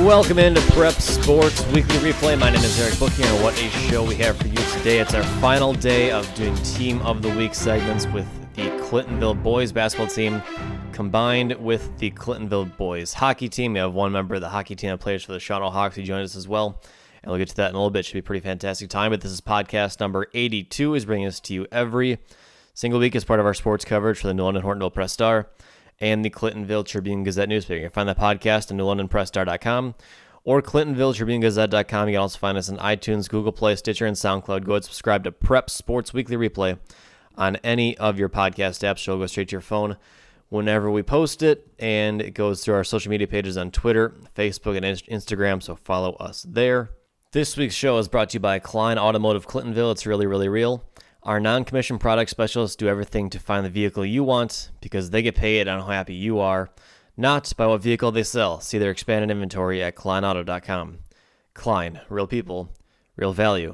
Welcome into Prep Sports Weekly Replay. My name is Eric Booking, and what a show we have for you today. It's our final day of doing Team of the Week segments with the Clintonville boys basketball team combined with the Clintonville boys hockey team. We have one member of the hockey team that plays for the Shawano Hawks who joined us as well, and we'll get to that in a little bit. Should be a pretty fantastic time, but this is podcast number 82. Is bringing us to you every single week as part of our sports coverage for the New London Hortonville Press-Star and the Clintonville Tribune Gazette newspaper. You can find the podcast at newlondonpressstar.com or clintonvilletribunegazette.com. You can also find us on iTunes, Google Play, Stitcher, and SoundCloud. Go ahead and subscribe to Prep Sports Weekly Replay on any of your podcast apps. It'll go straight to your phone whenever we post it, and it goes through our social media pages on Twitter, Facebook, and Instagram, so follow us there. This week's show is brought to you by Klein Automotive Clintonville. It's really, really real. Our non-commissioned product specialists do everything to find the vehicle you want because they get paid on how happy you are, not by what vehicle they sell. See their expanded inventory at kleinauto.com. Klein, real people, real value.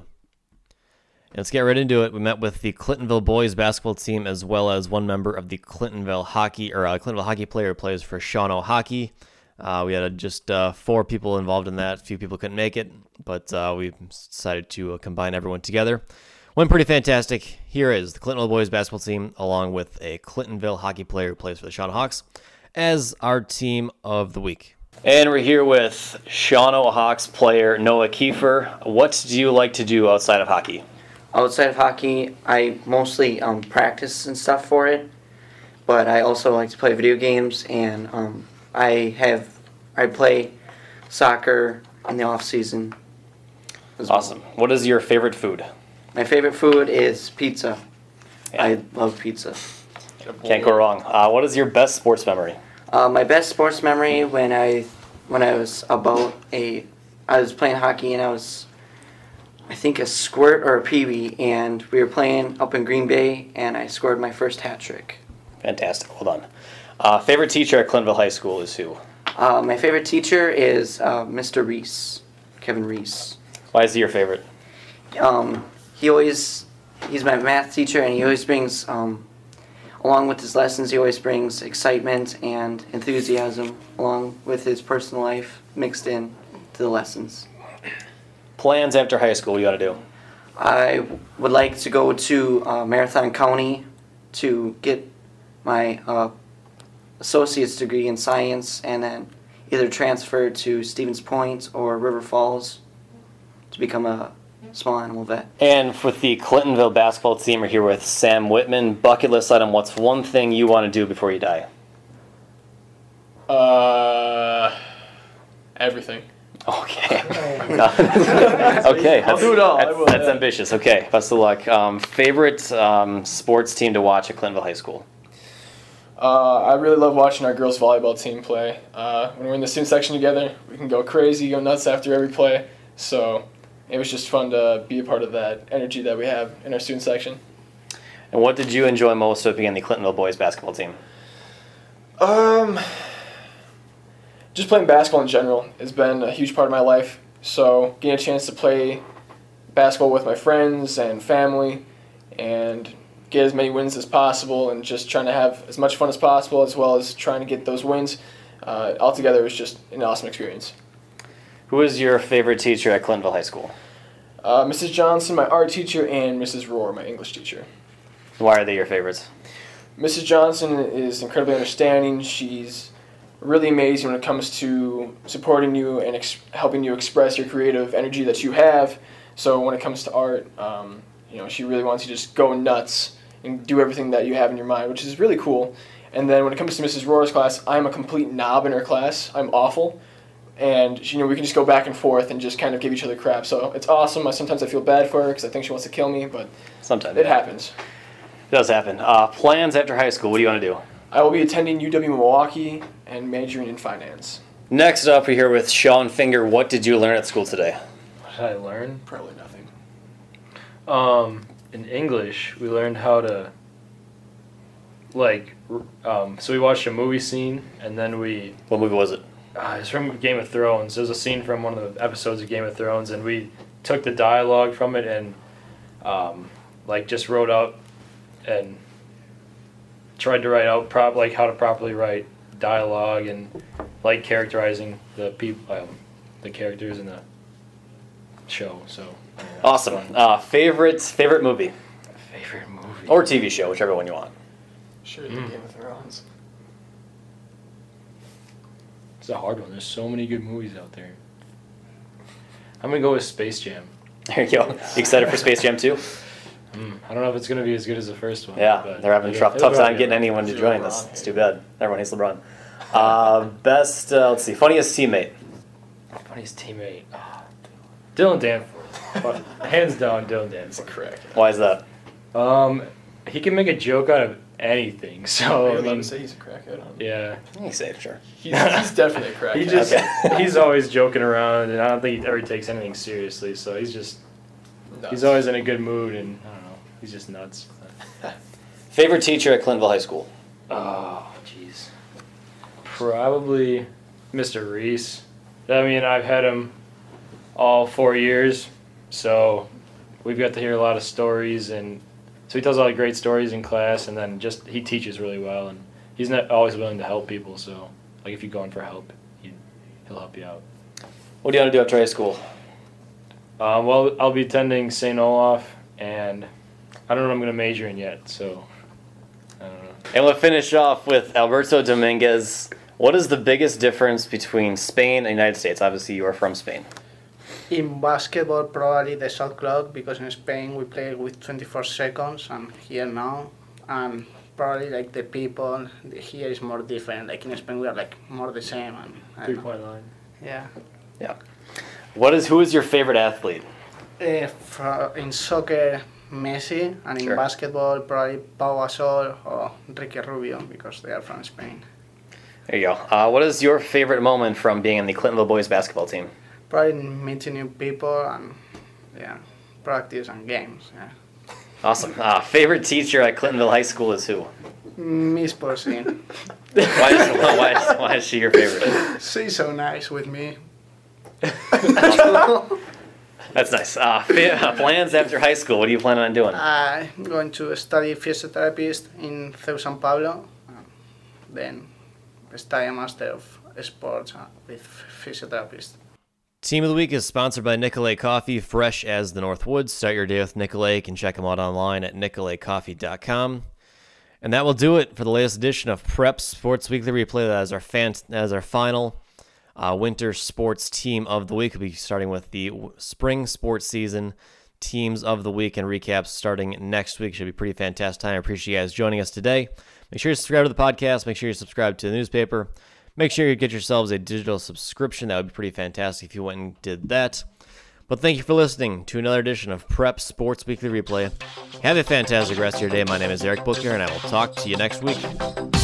And let's get right into it. We met with the Clintonville boys basketball team as well as one member of the Clintonville hockey player who plays for Shawano Hockey. We had just 4 people involved in that. A few people couldn't make it, but we decided to combine everyone together. Went pretty fantastic. Here is the Clintonville boys basketball team along with a Clintonville hockey player who plays for the Shawano Hawks as our team of the week. And we're here with Shawano Hawks player Noah Kiefer. What do you like to do outside of hockey? Outside of hockey, I mostly practice and stuff for it, but I also like to play video games, and I play soccer in the off season. Awesome. What is your favorite food? My favorite food is pizza. Yeah. I love pizza. Can't go wrong. What is your best sports memory? My best sports memory when I was I was playing hockey, and I was, I think, a squirt or a peewee, and we were playing up in Green Bay, and I scored my first hat trick. Fantastic. Well done. Favorite teacher at Clintonville High School is who? My favorite teacher is Mr. Reese, Kevin Reese. Why is he your favorite? He's my math teacher, and he always brings, along with his lessons, he always brings excitement and enthusiasm along with his personal life mixed in to the lessons. Plans after high school, what you want to do? I would like to go to Marathon County to get my associate's degree in science, and then either transfer to Stevens Point or River Falls to become a small animal vet. And with the Clintonville basketball team, we're here with Sam Whitman. Bucket list item, what's one thing you want to do before you die? Everything. Okay. Okay. I'll do it all. That's ambitious. Okay. Best of luck. Favorite sports team to watch at Clintonville High School? I really love watching our girls volleyball team play. When we're in the student section together, we can go crazy, go nuts after every play. So it was just fun to be a part of that energy that we have in our student section. And what did you enjoy most of being on the Clintonville boys basketball team? Just playing basketball in general has been a huge part of my life. So getting a chance to play basketball with my friends and family and get as many wins as possible and just trying to have as much fun as possible as well as trying to get those wins, altogether was just an awesome experience. Who is your favorite teacher at Clintonville High School? Mrs. Johnson, my art teacher, and Mrs. Rohr, my English teacher. Why are they your favorites? Mrs. Johnson is incredibly understanding. She's really amazing when it comes to supporting you and helping you express your creative energy that you have. So when it comes to art, she really wants you to just go nuts and do everything that you have in your mind, which is really cool. And then when it comes to Mrs. Rohr's class, I'm a complete knob in her class. I'm awful. And we can just go back and forth and just kind of give each other crap. So it's awesome. Sometimes I feel bad for her because I think she wants to kill me, but sometimes it happens. It does happen. Plans after high school, what do you want to do? I will be attending UW-Milwaukee and majoring in finance. Next up, we're here with Sean Finger. What did you learn at school today? What did I learn? Probably nothing. In English, we learned how to, so we watched a movie scene, and then What movie was it? It's from Game of Thrones. There's a scene from one of the episodes of Game of Thrones, and we took the dialogue from it and just wrote out and tried to write out how to properly write dialogue and characterizing the people, the characters in the show. So Awesome. Favorite movie favorite movie or TV show, whichever one you want. Sure, the Game of Thrones. It's a hard one. There's so many good movies out there. I'm gonna go with Space Jam. There you go. You excited for Space Jam 2? I don't know if it's gonna be as good as the first one. Yeah, but they're having a tough time getting anyone to join this. LeBron. It's too bad. Everyone hates LeBron. Best, let's see, funniest teammate. Funniest teammate. Oh, Dylan Danforth. Hands down, Dylan It's a Danforth. crack. Why is that? He can make a joke out of anything. So You're I allowed mean, to say he's a crackhead. Huh? yeah. You can say it, sure. He's definitely a crackhead. He just Okay. he's always joking around, and I don't think he ever takes anything seriously. So he's Nuts. always in a good mood, and I don't know, he's just nuts. Favorite teacher at Clintonville High School? Oh, jeez. Probably Mr. Reese. I mean, I've had him all 4 years, so we've got to hear a lot of stories, and so he tells a lot of great stories in class, and then just he teaches really well, and he's not always willing to help people. So, like if you go in for help, he'll help you out. What do you want to do after high school? Well, I'll be attending St. Olaf, and I don't know what I'm going to major in yet, so I don't know. And we'll finish off with Alberto Dominguez. What is the biggest difference between Spain and the United States? Obviously, you are from Spain. In basketball, probably the shot clock, because in Spain we play with 24 seconds, and here now, and probably like the people here is more different. Like in Spain, we are like more the same, and I don't know. 3-point line. Yeah. Yeah. Who is your favorite athlete? In soccer, Messi, and in Sure. basketball, probably Pau Gasol or Ricky Rubio, because they are from Spain. There you go. What is your favorite moment from being in the Clintonville boys basketball team? Probably meeting new people and yeah, practice and games. Yeah. Awesome. Favorite teacher at Clintonville High School is who? Miss Porcine. Why is she your favorite? She's so nice with me. That's nice. Plans after high school. What are you planning on doing? I'm going to study physiotherapist in CEU San Pablo, then study a master of sports with physiotherapist. Team of the Week is sponsored by Nicolay Coffee, fresh as the North Woods. Start your day with Nicolay. You can check them out online at nicolaycoffee.com. And that will do it for the latest edition of Prep Sports Weekly Replay. That is our final winter sports team of the week. We'll be starting with the spring sports season teams of the week and recaps starting next week. Should be a pretty fantastic time. I appreciate you guys joining us today. Make sure you subscribe to the podcast. Make sure you subscribe to the newspaper. Make sure you get yourselves a digital subscription. That would be pretty fantastic if you went and did that. But thank you for listening to another edition of Prep Sports Weekly Replay. Have a fantastic rest of your day. My name is Eric Booker, and I will talk to you next week.